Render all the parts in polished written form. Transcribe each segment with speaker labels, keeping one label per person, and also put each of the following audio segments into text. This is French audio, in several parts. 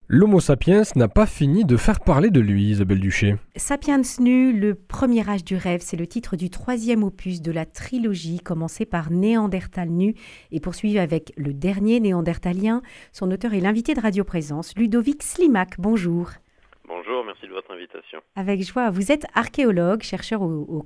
Speaker 1: L'Homo sapiens n'a pas fini de faire parler de lui, Isabelle Duché.
Speaker 2: Sapiens nu, le premier âge du rêve, c'est le titre du troisième opus de la trilogie commencée par Néandertal nu et poursuivie avec Le dernier Néandertalien. Son auteur est l'invité de Radio Présence, Ludovic Slimak. Bonjour.
Speaker 3: Bonjour, merci de votre invitation.
Speaker 2: Avec joie, vous êtes archéologue, chercheur au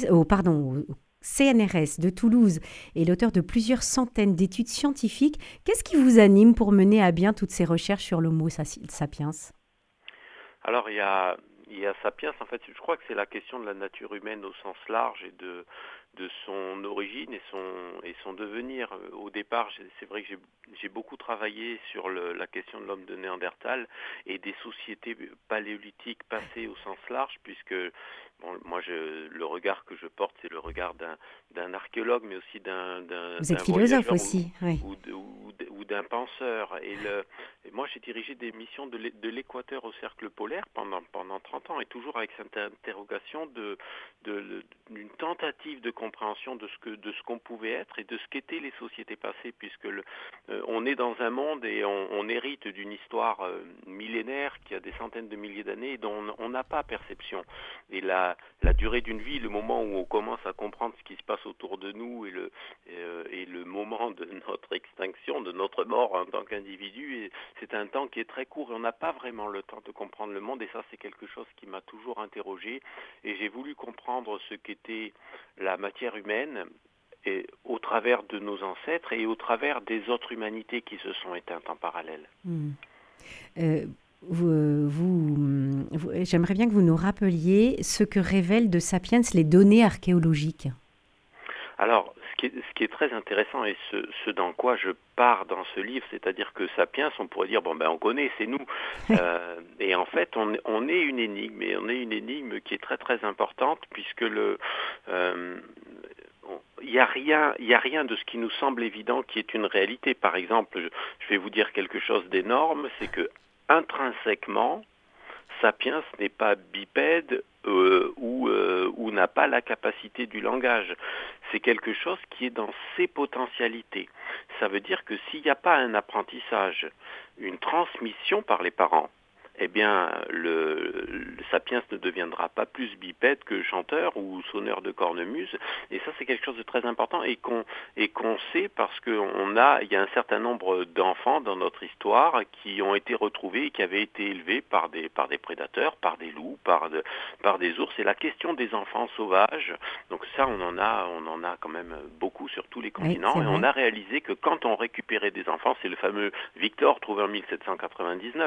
Speaker 2: CNRS de Toulouse et l'auteur de plusieurs centaines d'études scientifiques. Qu'est-ce qui vous anime pour mener à bien toutes ces recherches sur l'Homo sapiens ?
Speaker 3: Alors il y a Sapiens, en fait, je crois que c'est la question de la nature humaine au sens large et de son origine et son devenir. Au départ, c'est vrai que j'ai beaucoup travaillé sur la question de l'homme de Néandertal et des sociétés paléolithiques passées au sens large, puisque moi le regard que je porte, c'est le regard d'un archéologue, mais aussi d'un
Speaker 2: Vous êtes philosophe
Speaker 3: voyageur
Speaker 2: aussi, oui.
Speaker 3: ou d'un penseur. Et moi, j'ai dirigé des missions de l'équateur au cercle polaire pendant 30 ans, et toujours avec cette interrogation d'une tentative de compréhension de ce qu'on pouvait être et de ce qu'étaient les sociétés passées, puisque on est dans un monde et on hérite d'une histoire millénaire qui a des centaines de milliers d'années et dont on n'a pas perception. Et la durée d'une vie, le moment où on commence à comprendre ce qui se passe autour de nous et le moment de notre extinction, de notre mort en tant qu'individu, c'est un temps qui est très court et on n'a pas vraiment le temps de comprendre le monde, et ça c'est quelque chose qui m'a toujours interrogé, et j'ai voulu comprendre ce qu'était la matière humaine et au travers de nos ancêtres et au travers des autres humanités qui se sont éteintes en parallèle.
Speaker 2: J'aimerais bien que vous nous rappeliez ce que révèlent de Sapiens les données archéologiques.
Speaker 3: Alors, ce qui est très intéressant et ce dans quoi je pars dans ce livre, c'est-à-dire que Sapiens, on pourrait dire, on connaît, c'est nous. Et en fait, on est une énigme, et on est une énigme qui est très très importante, puisque il n'y a rien de ce qui nous semble évident qui est une réalité. Par exemple, je vais vous dire quelque chose d'énorme, c'est que intrinsèquement, Sapiens n'est pas bipède ou n'a pas la capacité du langage. C'est quelque chose qui est dans ses potentialités. Ça veut dire que s'il n'y a pas un apprentissage, une transmission par les parents, eh bien, le Sapiens ne deviendra pas plus bipède que chanteur ou sonneur de cornemuse. Et ça, c'est quelque chose de très important et qu'on sait parce qu'il y a un certain nombre d'enfants dans notre histoire qui ont été retrouvés et qui avaient été élevés par des prédateurs, par des loups, par des ours. C'est la question des enfants sauvages. Donc ça, on en a quand même beaucoup sur tous les continents.
Speaker 2: Oui,
Speaker 3: et on a réalisé que quand on récupérait des enfants, c'est le fameux Victor trouvé en 1799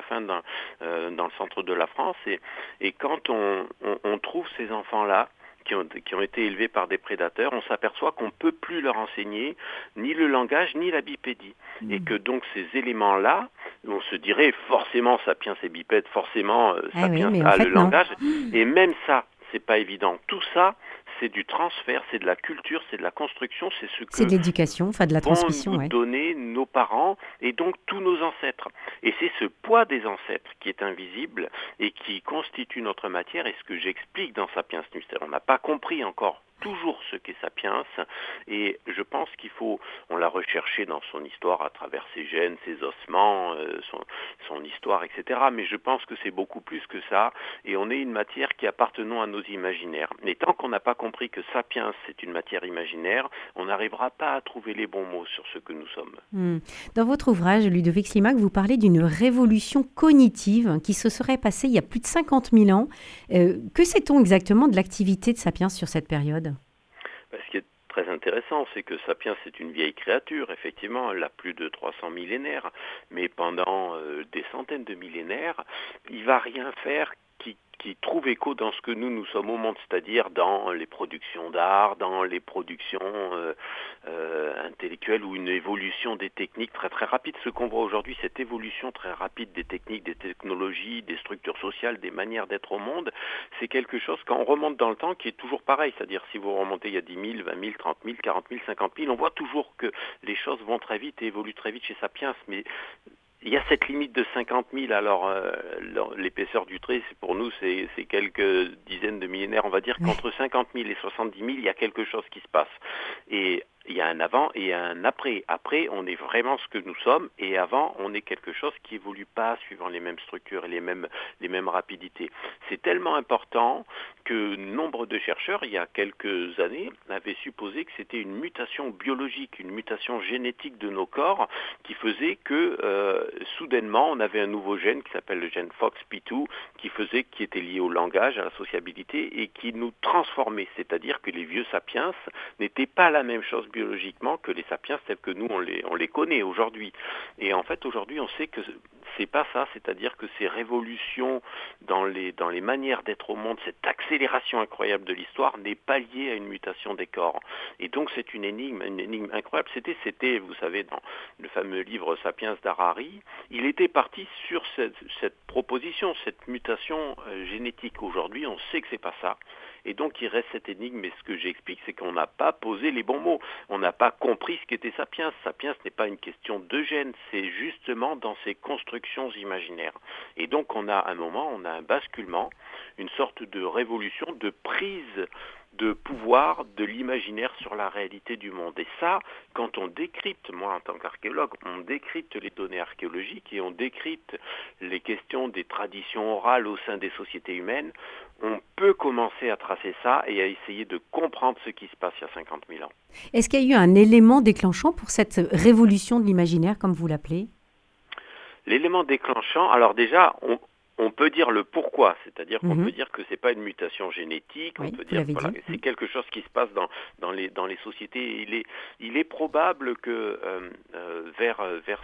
Speaker 3: dans le centre de la France, et quand on trouve ces enfants-là qui ont été élevés par des prédateurs, on s'aperçoit qu'on ne peut plus leur enseigner ni le langage ni la bipédie. Et que donc ces éléments-là, on se dirait forcément Sapiens est bipède, forcément Sapiens a le langage, et même ça, c'est pas évident. Tout ça, c'est du transfert, c'est de la culture, c'est de la construction,
Speaker 2: c'est de l'éducation, de la transmission,
Speaker 3: vont nous donner nos parents et donc tous nos ancêtres. Et c'est ce poids des ancêtres qui est invisible et qui constitue notre matière, et ce que j'explique dans Sapiens nu. On n'a pas compris encore toujours ce qu'est Sapiens, et je pense on l'a recherché dans son histoire à travers ses gènes, ses ossements, son histoire, etc. Mais je pense que c'est beaucoup plus que ça, et on est une matière qui appartenons à nos imaginaires. Mais tant qu'on n'a pas compris que Sapiens c'est une matière imaginaire, on n'arrivera pas à trouver les bons mots sur ce que nous sommes.
Speaker 2: Dans votre ouvrage, Ludovic Slimak, vous parlez d'une révolution cognitive qui se serait passée il y a plus de 50 000 ans. Que sait-on exactement de l'activité de Sapiens sur cette période ?
Speaker 3: Ce qui est très intéressant, c'est que Sapiens est une vieille créature, effectivement, elle a plus de 300 millénaires, mais pendant des centaines de millénaires, il ne va rien faire qui trouve écho dans ce que nous sommes au monde, c'est-à-dire dans les productions d'art, dans les productions intellectuelles, ou une évolution des techniques très très rapide. Ce qu'on voit aujourd'hui, cette évolution très rapide des techniques, des technologies, des structures sociales, des manières d'être au monde, c'est quelque chose, quand on remonte dans le temps, qui est toujours pareil. C'est-à-dire, si vous remontez il y a 10 000, 20 000, 30 000, 40 000, 50 000, on voit toujours que les choses vont très vite et évoluent très vite chez Sapiens, mais il y a cette limite de 50 000, alors l'épaisseur du trait, pour nous, c'est quelques dizaines de millénaires. On va dire qu'entre 50 000 et 70 000, il y a quelque chose qui se passe. Et Il y a un avant et un après. Après, on est vraiment ce que nous sommes, et avant, on est quelque chose qui évolue pas suivant les mêmes structures et les mêmes rapidités. C'est tellement important que nombre de chercheurs, il y a quelques années, avaient supposé que c'était une mutation biologique, une mutation génétique de nos corps qui faisait que soudainement, on avait un nouveau gène qui s'appelle le gène FOXP2 qui était lié au langage, à la sociabilité, et qui nous transformait. C'est-à-dire que les vieux sapiens n'étaient pas la même chose biologiquement que les sapiens tels que nous on les connaît aujourd'hui. Et en fait aujourd'hui on sait que c'est pas ça, c'est-à-dire que ces révolutions dans les manières d'être au monde, cette accélération incroyable de l'histoire n'est pas liée à une mutation des corps. Et donc c'est une énigme incroyable. C'était, vous savez, dans le fameux livre Sapiens d'Harari, il était parti sur cette proposition, cette mutation génétique. Aujourd'hui, on sait que c'est pas ça. Et donc il reste cette énigme, mais ce que j'explique, c'est qu'on n'a pas posé les bons mots. On n'a pas compris ce qu'était Sapiens. Sapiens, ce n'est pas une question de gène, c'est justement dans ces constructions imaginaires. Et donc on a un basculement, une sorte de révolution, de prise de pouvoir de l'imaginaire sur la réalité du monde. Et ça, quand on décrypte, moi en tant qu'archéologue, on décrypte les données archéologiques et on décrypte les questions des traditions orales au sein des sociétés humaines, on peut commencer à tracer ça et à essayer de comprendre ce qui se passe il y a 50 000 ans.
Speaker 2: Est-ce qu'il y a eu un élément déclenchant pour cette révolution de l'imaginaire, comme vous l'appelez ?
Speaker 3: L'élément déclenchant, alors déjà, on peut dire le pourquoi, c'est-à-dire qu'on peut dire que c'est pas une mutation génétique,
Speaker 2: oui,
Speaker 3: on peut dire voilà, c'est quelque chose qui se passe dans les sociétés. Il est probable que vers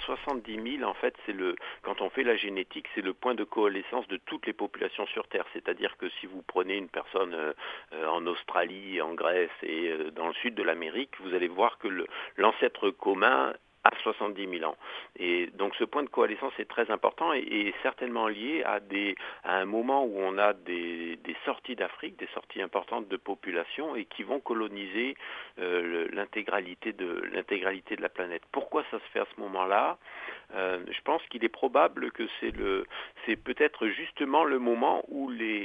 Speaker 3: 70 000, en fait, quand on fait la génétique, c'est le point de coalescence de toutes les populations sur Terre. C'est-à-dire que si vous prenez une personne en Australie, en Grèce et dans le sud de l'Amérique, vous allez voir que l'ancêtre commun à 70 000 ans. Et donc ce point de coalescence est très important et certainement lié à un moment où on a des sorties d'Afrique, des sorties importantes de population et qui vont coloniser l'intégralité de la planète. Pourquoi ça se fait à ce moment-là ? Je pense qu'il est probable que c'est peut-être justement le moment où les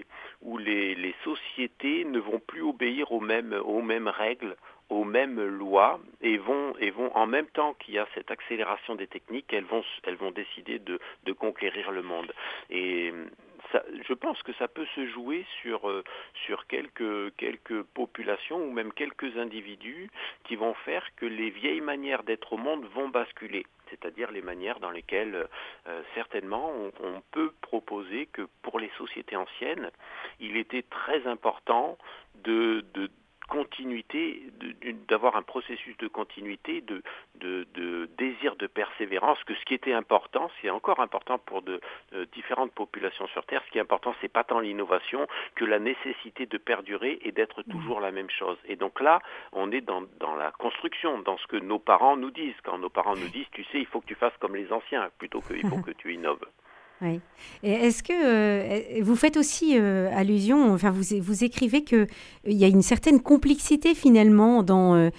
Speaker 3: sociétés ne vont plus obéir aux mêmes règles, aux mêmes lois et vont en même temps qu'il y a cette accélération des techniques, elles vont décider de conquérir le monde. Et ça, je pense que ça peut se jouer sur quelques populations ou même quelques individus qui vont faire que les vieilles manières d'être au monde vont basculer. C'est-à-dire les manières dans lesquelles certainement on peut proposer que pour les sociétés anciennes, il était très important de continuité, d'avoir un processus de continuité, de désir de persévérance, que ce qui était important, c'est encore important pour de différentes populations sur Terre, ce qui est important, c'est pas tant l'innovation que la nécessité de perdurer et d'être toujours la même chose. Et donc là, on est dans la construction, dans ce que nos parents nous disent. Quand nos parents nous disent, tu sais, il faut que tu fasses comme les anciens, plutôt qu'il faut que tu innoves.
Speaker 2: Oui. Et est-ce que vous faites aussi allusion, enfin vous écrivez qu'il y a une certaine complexité finalement dans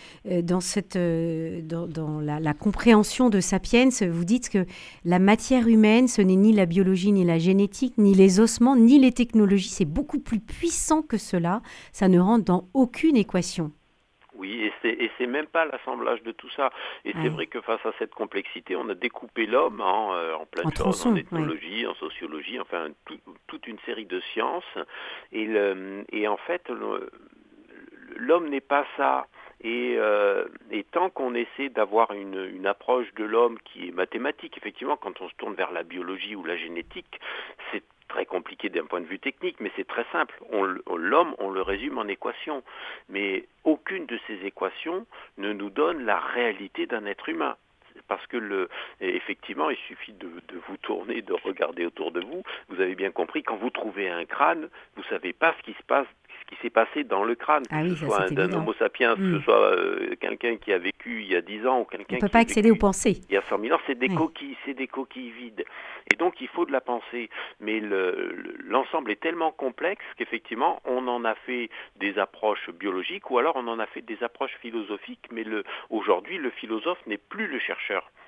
Speaker 2: la compréhension de Sapiens. Vous dites que la matière humaine, ce n'est ni la biologie, ni la génétique, ni les ossements, ni les technologies. C'est beaucoup plus puissant que cela. Ça ne rentre dans aucune équation.
Speaker 3: Oui, et c'est même pas l'assemblage de tout ça. Et c'est vrai que face à cette complexité, on a découpé l'homme en plein de choses, en ethnologie, en sociologie, enfin toute une série de sciences. Et en fait, l'homme n'est pas ça. Et tant qu'on essaie d'avoir une approche de l'homme qui est mathématique, effectivement, quand on se tourne vers la biologie ou la génétique, c'est très compliqué d'un point de vue technique, mais c'est très simple. L'homme, on le résume en équations. Mais aucune de ces équations ne nous donne la réalité d'un être humain. Parce que effectivement, il suffit de vous tourner, de regarder autour de vous. Vous avez bien compris, quand vous trouvez un crâne, vous ne savez pas ce qui s'est passé dans le crâne, que ce soit d'un homo sapiens, que ce soit quelqu'un qui a vécu il y a 10 ans ou quelqu'un qui a vécu...
Speaker 2: On ne peut pas accéder aux pensées.
Speaker 3: Il y a 100 000 ans, c'est des coquilles vides. Et donc, il faut de la pensée. Mais l'ensemble est tellement complexe qu'effectivement, on en a fait des approches biologiques ou alors on en a fait des approches philosophiques. Mais aujourd'hui, le philosophe n'est plus le chercheur.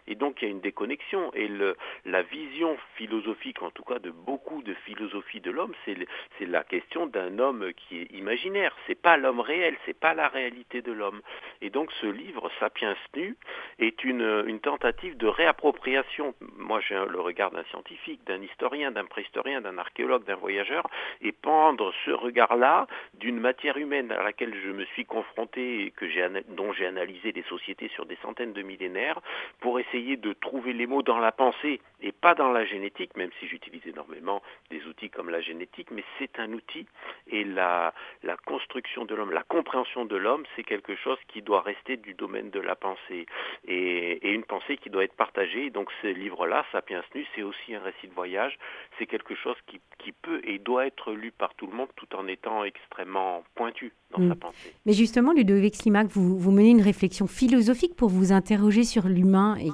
Speaker 3: Et donc il y a une déconnexion. Et la vision philosophique, en tout cas de beaucoup de philosophies de l'homme, c'est la question d'un homme qui est imaginaire. C'est pas l'homme réel, c'est pas la réalité de l'homme. Et donc ce livre, Sapiens nu, est une tentative de réappropriation. Moi j'ai le regard d'un scientifique, d'un historien, d'un préhistorien, d'un archéologue, d'un voyageur, et prendre ce regard-là d'une matière humaine à laquelle je me suis confronté et dont j'ai analysé des sociétés sur des centaines de millénaires, pour essayer de trouver les mots dans la pensée et pas dans la génétique, même si j'utilise énormément des outils comme la génétique, mais c'est un outil, et la construction de l'homme, la compréhension de l'homme, c'est quelque chose qui doit rester du domaine de la pensée, et une pensée qui doit être partagée. Et donc ce livre-là, Sapiens nu, c'est aussi un récit de voyage, c'est quelque chose qui peut et doit être lu par tout le monde tout en étant extrêmement pointu dans sa pensée.
Speaker 2: Mais justement, Ludovic Slimak, vous menez une réflexion philosophique pour vous interroger sur l'humain. Et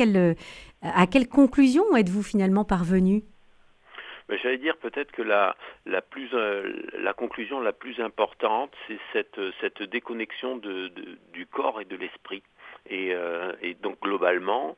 Speaker 2: à quelle conclusion êtes-vous finalement parvenu ?
Speaker 3: J'allais dire peut-être que la conclusion la plus importante, c'est cette déconnexion du corps et de l'esprit. Et donc globalement,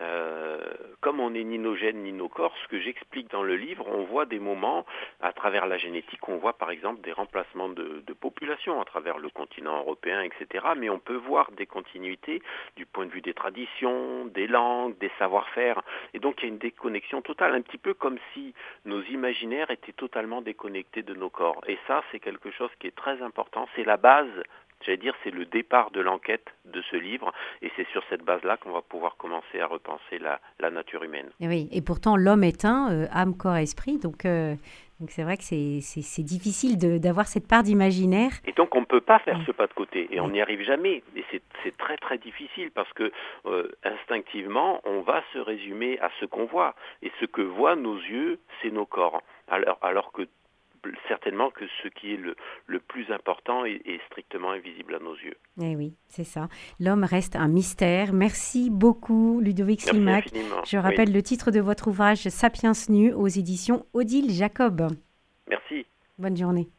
Speaker 3: comme on n'est ni nos gènes ni nos corps, ce que j'explique dans le livre, on voit des moments à travers la génétique, on voit par exemple des remplacements de population à travers le continent européen, etc. Mais on peut voir des continuités du point de vue des traditions, des langues, des savoir-faire. Et donc il y a une déconnexion totale, un petit peu comme si nos imaginaires étaient totalement déconnectés de nos corps. Et ça, c'est quelque chose qui est très important, c'est la base. J'allais dire, c'est le départ de l'enquête de ce livre, et c'est sur cette base-là qu'on va pouvoir commencer à repenser la nature humaine.
Speaker 2: Et oui, et pourtant l'homme est âme, corps, esprit, donc c'est vrai que c'est difficile d'avoir cette part d'imaginaire.
Speaker 3: Et donc on ne peut pas faire ce pas de côté, et on n'y arrive jamais, et c'est très très difficile, parce que instinctivement, on va se résumer à ce qu'on voit, et ce que voient nos yeux, c'est nos corps, alors que certainement que ce qui est le plus important est strictement invisible à nos yeux.
Speaker 2: Eh oui, c'est ça. L'homme reste un mystère. Merci beaucoup, Ludovic Slimak. Je rappelle le titre de votre ouvrage, Sapiens nu, aux éditions Odile Jacob.
Speaker 3: Merci.
Speaker 2: Bonne journée.